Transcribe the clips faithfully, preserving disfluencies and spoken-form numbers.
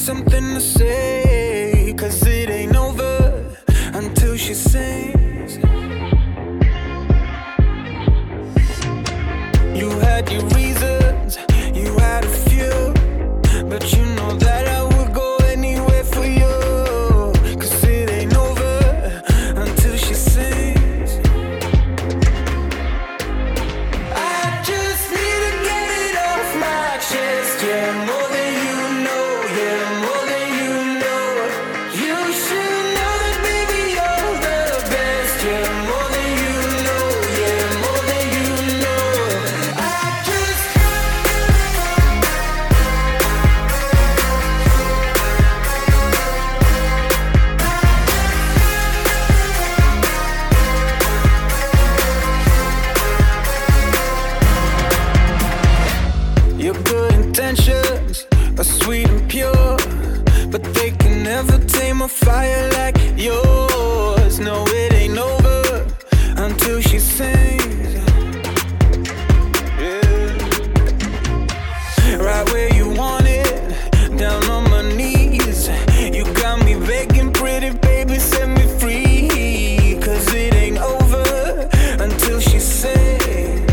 something to say, 'cause it ain't over until she sings. You had your reasons, you had a few, but you know that I would go anywhere for you. 'Cause it ain't over until she sings. I just need to get it off my chest, yeah, more than you know, yeah, more than you know. You should know that, baby, you're the best, yeah, more than you know, yeah, more than you know. I just Your good intentions are sweet and pure, but they can never tame a fire like yours. No, it ain't over until she sings. Yeah. Right where you want it, down on my knees. You got me begging, pretty baby, set me free. 'Cause it ain't over until she sings.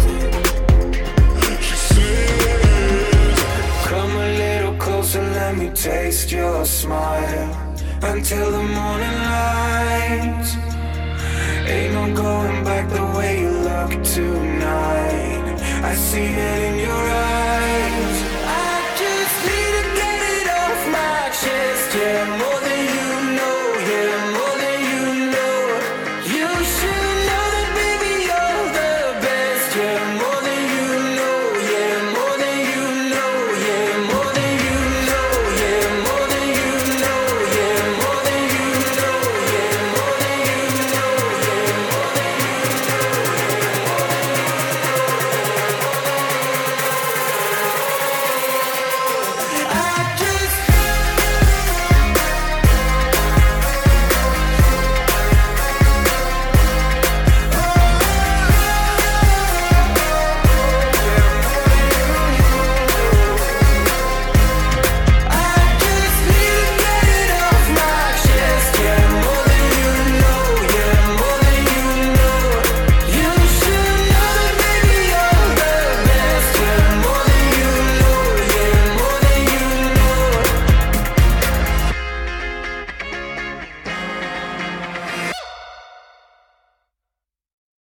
Come a little closer, let me taste your smile until the morning light. Ain't no going back the way you look tonight. I see it in your eyes. I just need to get it off my chest, yeah, more